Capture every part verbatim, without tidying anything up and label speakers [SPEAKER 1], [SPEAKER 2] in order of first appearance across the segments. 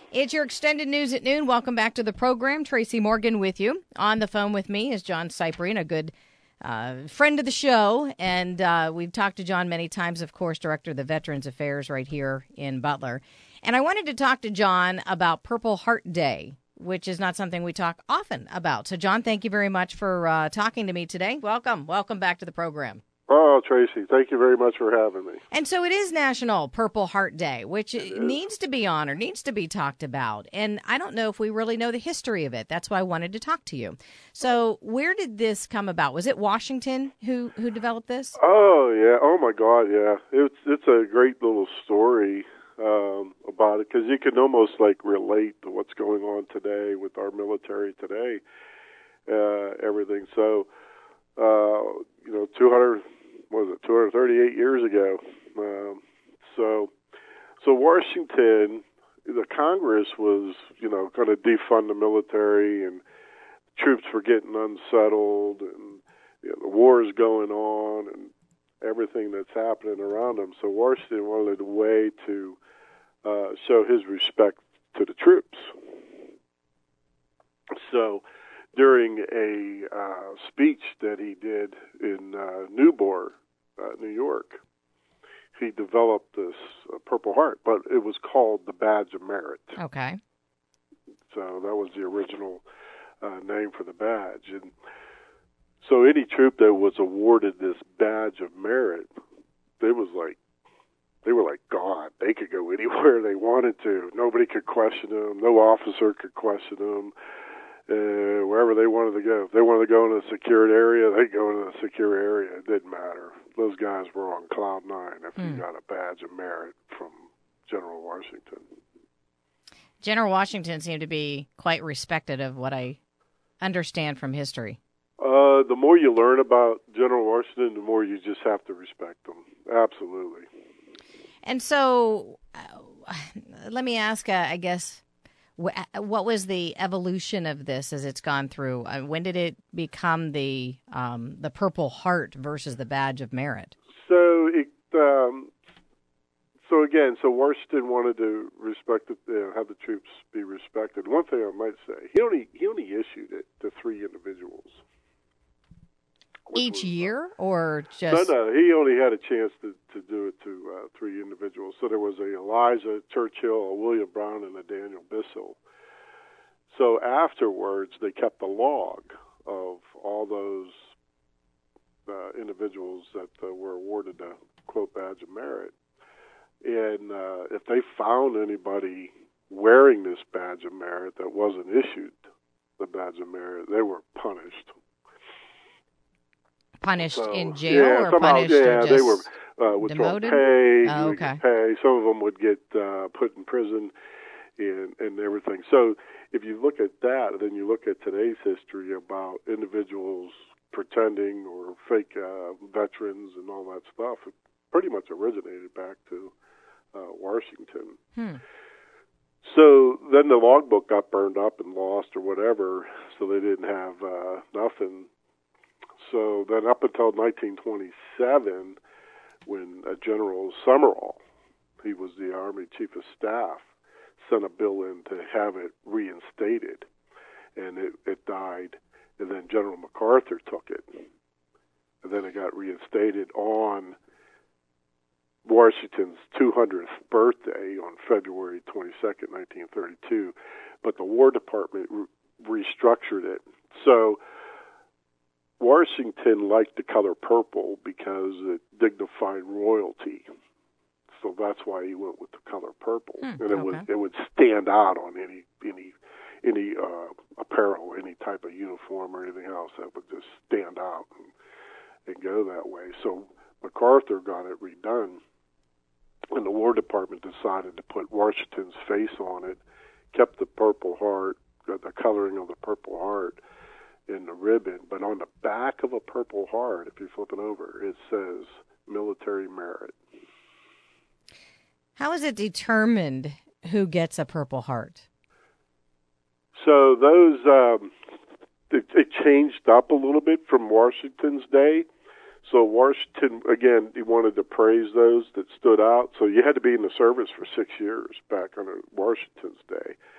[SPEAKER 1] It's your extended news at noon. Welcome back to the program. Tracy Morgan with you. On the phone with me is John Cyprian, a good uh, friend of the show. And uh, we've talked to John many times, of course, Director of the Veterans Affairs right here in Butler. And I wanted to talk to John about Purple Heart Day, which is not something we talk often about. So, John, thank you very much for uh, talking to me today. Welcome. Welcome back to the program.
[SPEAKER 2] Oh, Tracy, thank you very much for having me.
[SPEAKER 1] And so it is National Purple Heart Day, which needs to be honored, needs to be talked about. And I don't know if we really know the history of it. That's why I wanted to talk to you. So where did this come about? Was it Washington who, who developed this?
[SPEAKER 2] Oh, yeah. Oh, my God, yeah. It's, it's a great little story um, about it because you can almost, like, relate to what's going on today with our military today, uh, everything. So, uh, you know, two hundred... what was it, two hundred thirty-eight years ago. Um, so, so Washington, the Congress was, you know, going to defund the military, and troops were getting unsettled, and you know, the war is going on, and everything that's happening around them. So Washington wanted a way to uh, show his respect to the troops. So, during a uh, speech that he did in uh, Newport, uh, New York, he developed this uh, Purple Heart, but it was called the Badge of Merit.
[SPEAKER 1] Okay.
[SPEAKER 2] So that was the original uh, name for the badge. And so any troop that was awarded this Badge of Merit, they was like, they were like God. They could go anywhere they wanted to. Nobody could question them. No officer could question them. Uh, wherever they wanted to go. If they wanted to go in a secured area, they'd go in a secure area. It didn't matter. Those guys were on cloud nine if mm. you got a badge of merit from General Washington.
[SPEAKER 1] General Washington seemed to be quite respected of what I understand from history.
[SPEAKER 2] Uh, the more you learn about General Washington, the more you just have to respect him. Absolutely.
[SPEAKER 1] And so, uh, let me ask, uh, I guess, what was the evolution of this as it's gone through? Uh, when did it become the um, the Purple Heart versus the Badge of Merit?
[SPEAKER 2] So, it, um, so again, so Washington wanted to respect it, uh, have the troops be respected. One thing I might say, he only he only issued it to three individuals.
[SPEAKER 1] Each
[SPEAKER 2] was,
[SPEAKER 1] year, or just
[SPEAKER 2] no, no, he only had a chance to, to do it to uh, three individuals. So there was a Elijah Churchill, a William Brown, and a Daniel Bissell. So afterwards, they kept a log of all those uh, individuals that uh, were awarded the quote Badge of Merit, and uh, if they found anybody wearing this Badge of Merit that wasn't issued the Badge of Merit, they were punished.
[SPEAKER 1] Punished
[SPEAKER 2] so,
[SPEAKER 1] in jail
[SPEAKER 2] yeah,
[SPEAKER 1] or
[SPEAKER 2] somehow,
[SPEAKER 1] punished
[SPEAKER 2] yeah,
[SPEAKER 1] or just
[SPEAKER 2] they were uh, withdrawn
[SPEAKER 1] demoted?
[SPEAKER 2] pay.
[SPEAKER 1] Oh, okay.
[SPEAKER 2] Pay. Some of them would get uh, put in prison and, and everything. So if you look at that, then you look at today's history about individuals pretending or fake uh, veterans and all that stuff. It pretty much originated back to uh, Washington.
[SPEAKER 1] Hmm.
[SPEAKER 2] So then the logbook got burned up and lost or whatever, so they didn't have uh, nothing. So then up until nineteen twenty-seven, when uh, General Summerall, he was the Army Chief of Staff, sent a bill in to have it reinstated, and it, it died. And then General MacArthur took it, and then it got reinstated on Washington's two hundredth birthday on February twenty-second, nineteen thirty-two. But the War Department re- restructured it. So Washington liked the color purple because it dignified royalty. So that's why he went with the color purple,
[SPEAKER 1] hmm,
[SPEAKER 2] and it
[SPEAKER 1] okay.
[SPEAKER 2] would it would stand out on any any any uh, apparel, any type of uniform or anything else. That would just stand out and, and go that way. So MacArthur got it redone, and the War Department decided to put Washington's face on it, kept the Purple Heart, the coloring of the Purple Heart in the ribbon, but on the back of a Purple Heart, if you're flipping over, it says military merit.
[SPEAKER 1] How is it determined who gets a Purple Heart?
[SPEAKER 2] So those, um, it, it changed up a little bit from Washington's day. So Washington, again, he wanted to praise those that stood out. So you had to be in the service for six years back under Washington's day.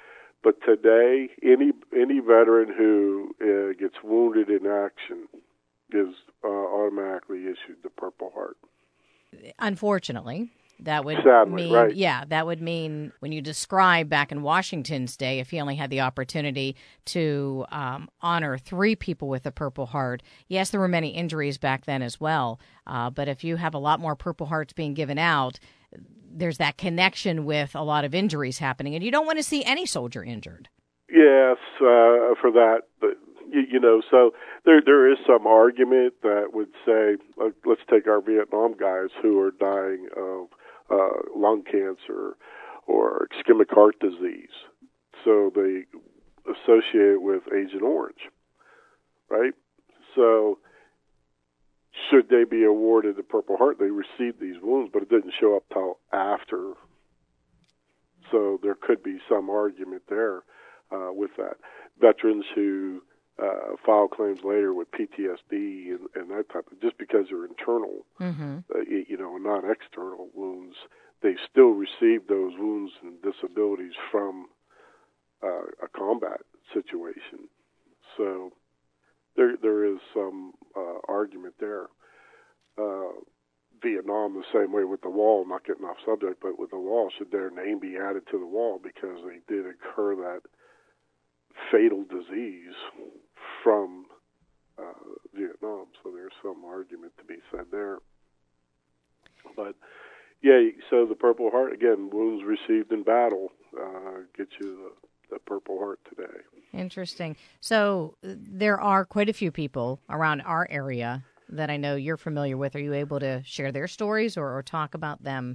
[SPEAKER 2] But today, any any veteran who uh, gets wounded in action is uh, automatically issued the Purple Heart.
[SPEAKER 1] Unfortunately, that would
[SPEAKER 2] Sadly,
[SPEAKER 1] mean,
[SPEAKER 2] right.
[SPEAKER 1] yeah, that would mean when you describe back in Washington's day, if he only had the opportunity to um, honor three people with the Purple Heart, yes, there were many injuries back then as well. Uh, but if you have a lot more Purple Hearts being given out, there's that connection with a lot of injuries happening, and you don't want to see any soldier injured.
[SPEAKER 2] Yes, uh, for that, but you, you know, so there there is some argument that would say, like, let's take our Vietnam guys who are dying of uh, lung cancer or ischemic heart disease, so they associate it with Agent Orange, right? So should they be awarded the Purple Heart? They received these wounds, but it didn't show up till after. So there could be some argument there uh, with that. Veterans who uh, file claims later with P T S D and, and that type of, just because they're internal,
[SPEAKER 1] Mm-hmm.
[SPEAKER 2] uh, you know, not external wounds, they still receive those wounds and disabilities from uh, a combat situation. So there there is some uh, argument there. Uh, Vietnam, the same way with the wall, not getting off subject, but with the wall, should their name be added to the wall because they did incur that fatal disease from uh, Vietnam. So there's some argument to be said there. But, yeah, so the Purple Heart, again, wounds received in battle uh, get you the, the Purple Heart today.
[SPEAKER 1] Interesting. So uh, there are quite a few people around our area that I know you're familiar with. Are you able to share their stories or, or talk about them?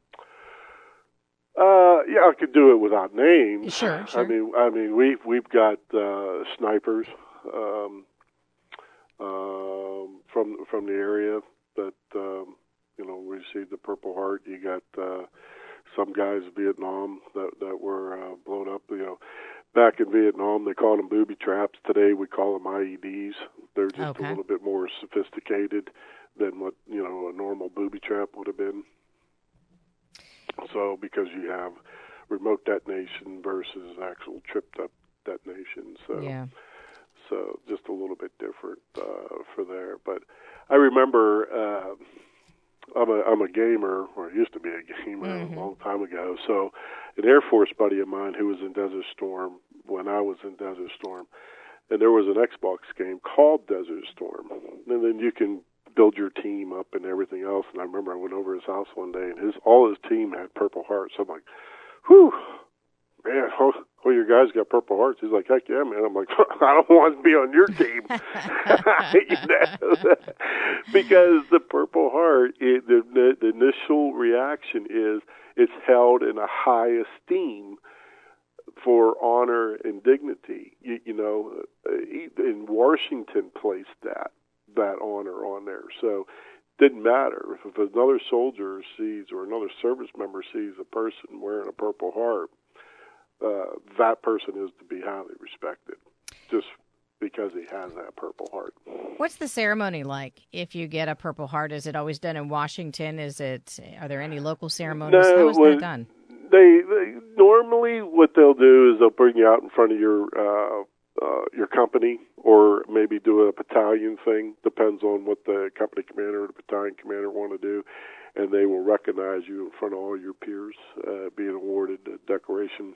[SPEAKER 2] Uh, yeah, I could do it without names.
[SPEAKER 1] Sure, sure.
[SPEAKER 2] I mean, I mean, we've we've got uh, snipers um, um, from from the area that um, you know received the Purple Heart. You got uh, some guys in Vietnam that that were uh, blown up. You know, back in Vietnam they called them booby traps. Today we call them I E Ds. They're just
[SPEAKER 1] Okay.
[SPEAKER 2] a little bit more sophisticated than what you know a normal booby trap would have been. So because you have remote detonation versus actual tripped up detonation, so
[SPEAKER 1] Yeah.
[SPEAKER 2] so just a little bit different uh, for there. But I remember uh, I'm a I'm a gamer, or I used to be a gamer
[SPEAKER 1] Mm-hmm.
[SPEAKER 2] a long time ago. So an Air Force buddy of mine who was in Desert Storm when I was in Desert Storm, and there was an Xbox game called Desert Storm, and then you can build your team up and everything else. And I remember I went over his house one day, and his all his team had Purple Hearts. So I'm like, whew, man, all, all your guys got Purple Hearts. He's like, heck yeah, man. I'm like, I don't want to be on your team. You know? Because the Purple Heart, it, the, the, the initial reaction is it's held in a high esteem for honor and dignity. You, you know, in Washington placed that. that honor on there. So it didn't matter. If, if another soldier sees or another service member sees a person wearing a Purple Heart, uh, that person is to be highly respected just because he has that Purple Heart.
[SPEAKER 1] What's the ceremony like if you get a Purple Heart? Is it always done in Washington? Is it? Are there any local ceremonies?
[SPEAKER 2] No,
[SPEAKER 1] How is
[SPEAKER 2] well,
[SPEAKER 1] that done?
[SPEAKER 2] They, they normally what they'll do is they'll bring you out in front of your uh, uh, your company, or maybe do a battalion thing. Depends on what the company commander or the battalion commander want to do, and they will recognize you in front of all your peers, uh, being awarded a decoration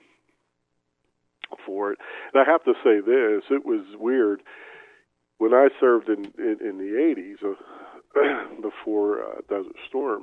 [SPEAKER 2] for it. And I have to say this: it was weird when I served in in, in the eighties uh, before uh, Desert Storm.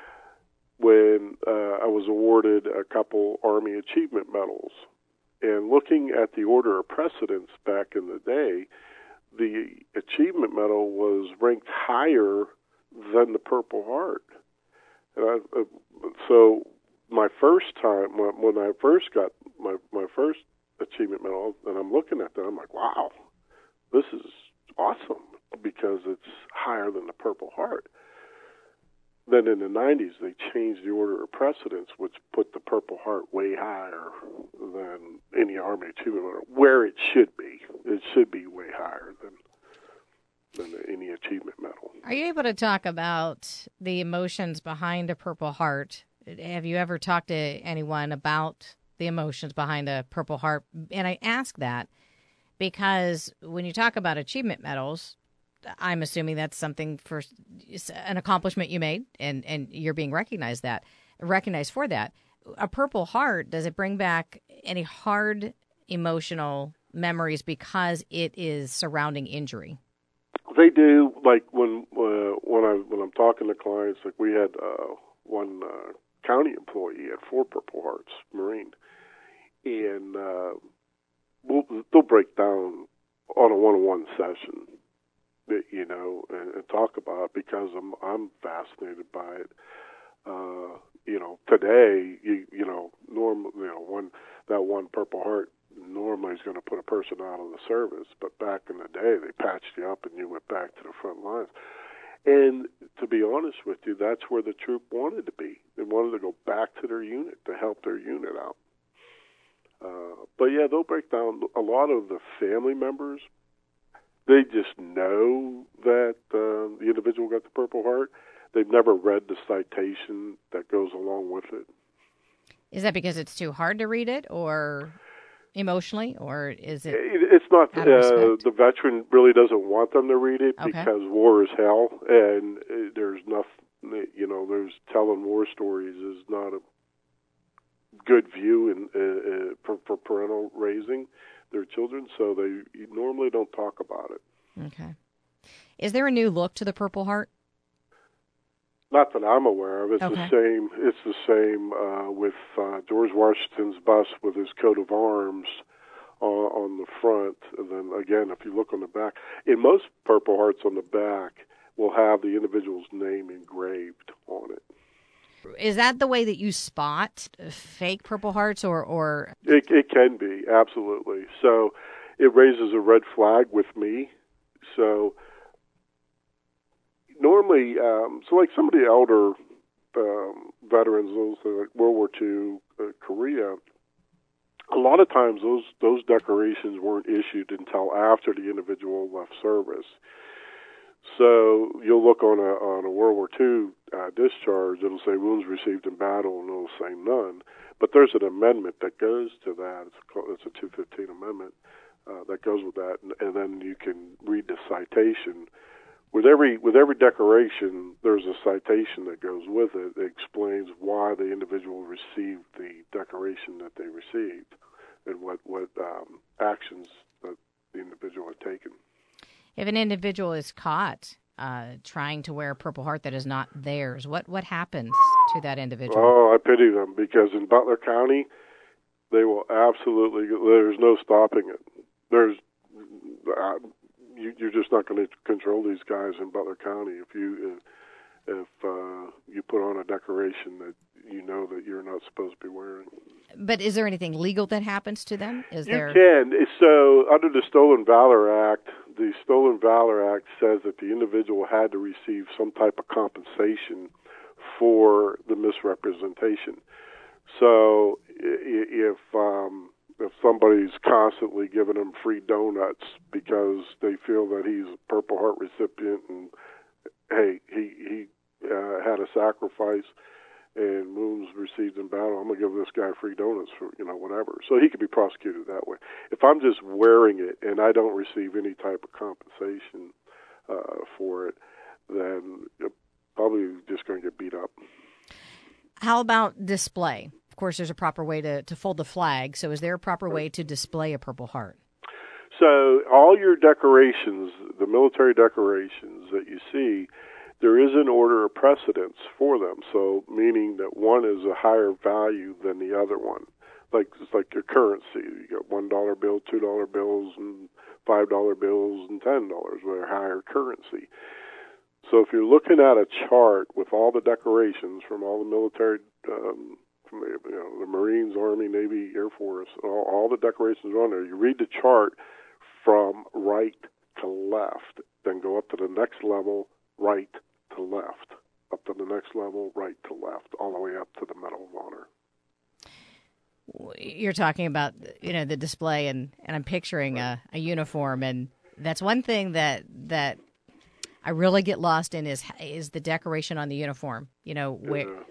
[SPEAKER 2] When uh, I was awarded a couple Army Achievement Medals. And looking at the order of precedence back in the day, the Achievement Medal was ranked higher than the Purple Heart. And I, uh, so my first time, when, when I first got my, my first Achievement Medal, and I'm looking at that, I'm like, wow, this is awesome because it's higher than the Purple Heart. Then in the nineties, they changed the order of precedence, which put the Purple Heart way higher than any Army Achievement Medal, where it should be. It should be way higher than than any achievement medal.
[SPEAKER 1] Are you able to talk about the emotions behind a Purple Heart? Have you ever talked to anyone about the emotions behind a Purple Heart. And I ask that because when you talk about achievement medals, I'm assuming that's something for an accomplishment you made, and, and you're being recognized that recognized for that. A Purple Heart, does it bring back any hard emotional memories because it is surrounding injury?
[SPEAKER 2] They do. Like when uh, when I when I'm talking to clients, like we had uh, one uh, county employee at four Purple Hearts Marine, and uh, we'll, they'll break down on a one-on-one session, you know, and, and talk about it because I'm I'm fascinated by it. Uh, you know, today, you you know, norm, you know, one that one Purple Heart normally is going to put a person out of the service, but back in the day, they patched you up and you went back to the front lines. And to be honest with you, that's where the troop wanted to be. They wanted to go back to their unit to help their unit out. Uh, but yeah, they'll break down a lot of the family members. They just know that uh, the individual got the Purple Heart. They've never read the citation that goes along with it.
[SPEAKER 1] Is that because it's too hard to read it, or emotionally, or is it?
[SPEAKER 2] It's not.
[SPEAKER 1] Out of
[SPEAKER 2] uh,
[SPEAKER 1] respect?
[SPEAKER 2] The veteran really doesn't want them to read it
[SPEAKER 1] Okay.
[SPEAKER 2] because war is hell, and uh, there's nothing. You know, there's telling war stories is not a good view in, uh, uh, for, for parental raising their children, so they normally don't talk about it.
[SPEAKER 1] Okay. Is there a new look to the Purple Heart?
[SPEAKER 2] Not that I'm aware of. It's
[SPEAKER 1] Okay.
[SPEAKER 2] the same. It's the same uh, with uh, George Washington's bust with his coat of arms uh, on the front, and then again, if you look on the back, in most Purple Hearts on the back will have the individual's name engraved on it.
[SPEAKER 1] Is that the way that you spot fake Purple Hearts, or or?
[SPEAKER 2] It, it can be, absolutely. So it raises a red flag with me. So normally, um, so like some of the elder um, veterans, those uh, like World War Two, uh, Korea, a lot of times those those decorations weren't issued until after the individual left service. So you'll look on a on a World War Two uh, discharge, it'll say wounds received in battle, and it'll say none. But there's an amendment that goes to that. It's called, it's a two fifteen amendment uh, that goes with that, and, and then you can read the citation. With every with every decoration, there's a citation that goes with it that explains why the individual received the decoration that they received and what what um, actions that the individual had taken.
[SPEAKER 1] If an individual is caught uh, trying to wear a Purple Heart that is not theirs, what what happens to that individual?
[SPEAKER 2] Oh, I pity them, because in Butler County, they will absolutely. There's no stopping it. There's uh, you, you're just not going to control these guys in Butler County if you if uh, you put on a decoration that you know that you're not supposed to be wearing.
[SPEAKER 1] But is there anything legal that happens to them? Is
[SPEAKER 2] You
[SPEAKER 1] there?
[SPEAKER 2] can. So under the Stolen Valor Act, the Stolen Valor Act says that the individual had to receive some type of compensation for the misrepresentation. So if um, if somebody's constantly giving him free donuts because they feel that he's a Purple Heart recipient and, hey, he, he uh, had a sacrifice and wounds received in battle, I'm going to give this guy free donuts for, you know, whatever. So he could be prosecuted that way. If I'm just wearing it and I don't receive any type of compensation uh, for it, then you're probably just going to get beat up.
[SPEAKER 1] How about display? Of course, there's a proper way to, to fold the flag. So is there a proper way to display a Purple Heart?
[SPEAKER 2] So all your decorations, the military decorations that you see, there is an order of precedence for them. So meaning that one is a higher value than the other one. Like it's like your currency. You got one dollar bill, two dollar bills, and five dollar bills, and ten dollars. They're higher currency. So if you're looking at a chart with all the decorations from all the military, um, from the, you know, the Marines, Army, Navy, Air Force, all, all the decorations are on there. You read the chart from right to left, then go up to the next level, right to left, up to the next level, right to left, all the way up to the Medal of Honor.
[SPEAKER 1] You're talking about, you know, the display, and, and I'm picturing a, a uniform, and that's one thing that that I really get lost in is is the decoration on the uniform. You know, where
[SPEAKER 2] Yeah.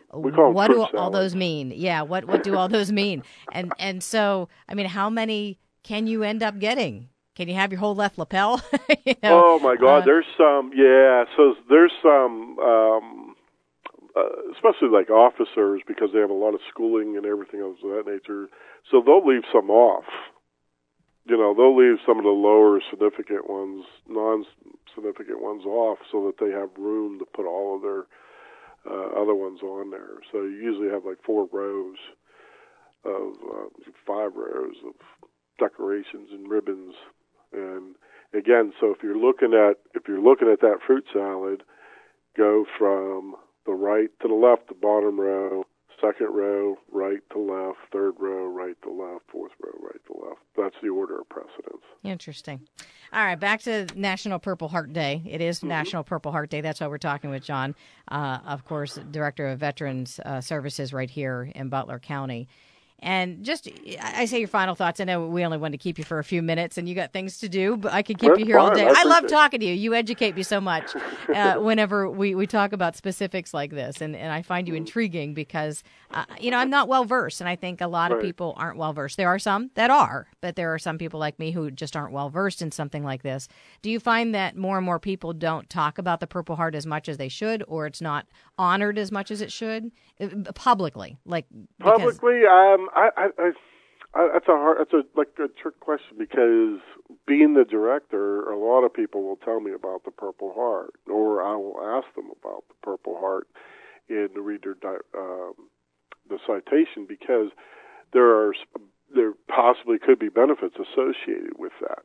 [SPEAKER 2] We call them
[SPEAKER 1] what
[SPEAKER 2] fruit
[SPEAKER 1] do
[SPEAKER 2] salad.
[SPEAKER 1] all those mean? Yeah, what what do all those mean? And and so, I mean, how many can you end up getting? Can you have your whole left lapel? you know,
[SPEAKER 2] oh my God,
[SPEAKER 1] uh,
[SPEAKER 2] there's some. Yeah, so there's some, um, uh, especially like officers, because they have a lot of schooling and everything else of that nature. So they'll leave some off. You know, they'll leave some of the lower significant ones, non-significant ones off, so that they have room to put all of their uh, other ones on there. So you usually have like four rows of uh, five rows of decorations and ribbons. And again, so if you're looking at if you're looking at that fruit salad, go from the right to the left, the bottom row, second row, right to left, third row, right to left, fourth row, right to left. That's the order of precedence.
[SPEAKER 1] Interesting. All right, back to National Purple Heart Day. It is mm-hmm. National Purple Heart Day. That's why we're talking with John, uh, of course, Director of Veterans uh, Services right here in Butler County. And just, I say your final thoughts. I know we only wanted to keep you for a few minutes, and you got things to do, but I could keep
[SPEAKER 2] That's
[SPEAKER 1] you here
[SPEAKER 2] fine.
[SPEAKER 1] all day.
[SPEAKER 2] I,
[SPEAKER 1] I love
[SPEAKER 2] it.
[SPEAKER 1] talking to you. You educate me so much uh, whenever we, we talk about specifics like this, and, and I find you intriguing because, uh, you know, I'm not well-versed, and I think a lot
[SPEAKER 2] right.
[SPEAKER 1] of people aren't well-versed. There are some that are, but there are some people like me who just aren't well-versed in something like this. Do you find that more and more people don't talk about the Purple Heart as much as they should, or it's not honored as much as it should, uh, publicly? Like because...
[SPEAKER 2] Publicly, um, I... I, I I, that's a hard, that's a like a trick question, because being the director, a lot of people will tell me about the Purple Heart, or I will ask them about the Purple Heart in the reader um, the citation, because there are there possibly could be benefits associated with that.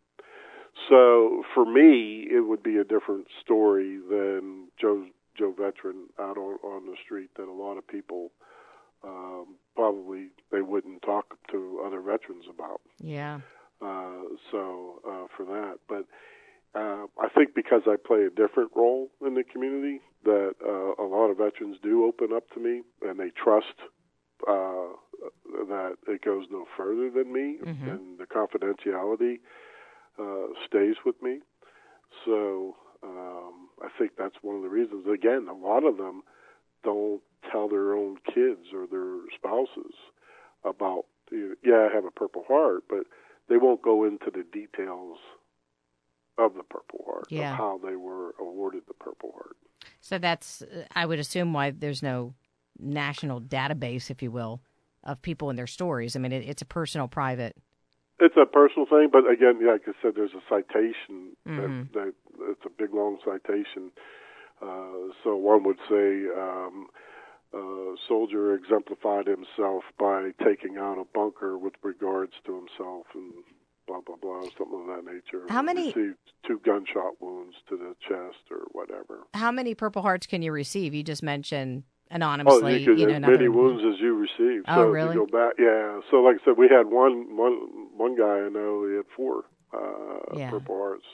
[SPEAKER 2] So for me, it would be a different story than Joe Joe Veteran out on, on the street that a lot of people. Um, probably they wouldn't talk to other veterans about.
[SPEAKER 1] Yeah.
[SPEAKER 2] Uh, so uh, for that, but uh, I think because I play a different role in the community, that uh, a lot of veterans do open up to me, and they trust uh, that it goes no further than me, mm-hmm. and the confidentiality uh, stays with me. So um, I think that's one of the reasons. Again, a lot of them don't tell their own kids or their spouses about, yeah, I have a Purple Heart, but they won't go into the details of the Purple Heart,
[SPEAKER 1] yeah.
[SPEAKER 2] of how they were awarded the Purple Heart.
[SPEAKER 1] So that's, I would assume, why there's no national database, if you will, of people and their stories. I mean, it, it's a personal, private.
[SPEAKER 2] It's a personal thing, but again, yeah, like I said, there's a citation.
[SPEAKER 1] Mm-hmm.
[SPEAKER 2] that, that it's a big, long citation. Uh, so one would say, um, Uh, soldier exemplified himself by taking out a bunker with regards to himself and blah, blah, blah, something of that nature.
[SPEAKER 1] How many?
[SPEAKER 2] Received two gunshot wounds to the chest or whatever.
[SPEAKER 1] How many Purple Hearts can you receive? You just mentioned anonymously.
[SPEAKER 2] Oh, you can,
[SPEAKER 1] you know,
[SPEAKER 2] as
[SPEAKER 1] another...
[SPEAKER 2] many wounds as you receive.
[SPEAKER 1] Oh,
[SPEAKER 2] so
[SPEAKER 1] really?
[SPEAKER 2] If you go back, yeah. So like I said, we had one, one, one guy I know, he had four uh,
[SPEAKER 1] yeah.
[SPEAKER 2] Purple Hearts.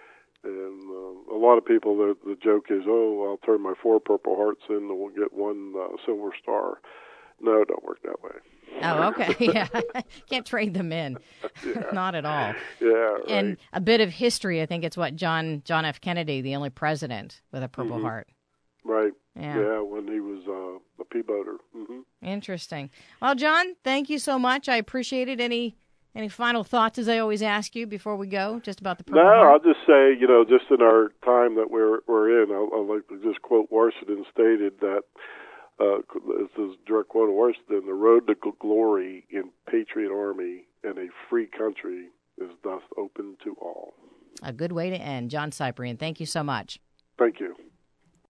[SPEAKER 2] And uh, a lot of people, the, the joke is, oh, I'll turn my four Purple Hearts in and we'll get one uh, Silver Star. No, it don't work that way.
[SPEAKER 1] Oh, okay. Yeah. Can't trade them in.
[SPEAKER 2] Yeah.
[SPEAKER 1] Not at all.
[SPEAKER 2] Yeah, right.
[SPEAKER 1] And a bit of history, I think it's what, John John F. Kennedy, the only president with a Purple
[SPEAKER 2] mm-hmm.
[SPEAKER 1] Heart.
[SPEAKER 2] Right.
[SPEAKER 1] Yeah.
[SPEAKER 2] Yeah, when he was uh, a Peabody. Mm-hmm.
[SPEAKER 1] Interesting. Well, John, thank you so much. I appreciate it. Any... Any final thoughts, as I always ask you before we go, just about the Purple
[SPEAKER 2] No,
[SPEAKER 1] Heart?
[SPEAKER 2] I'll just say, you know, just in our time that we're we're in, I'll, I'll like to just quote Washington stated that, uh, this is a direct quote of Washington, the road to glory in Patriot Army and a free country is thus open to all.
[SPEAKER 1] A good way to end. John Cyprian, thank you so much.
[SPEAKER 2] Thank you.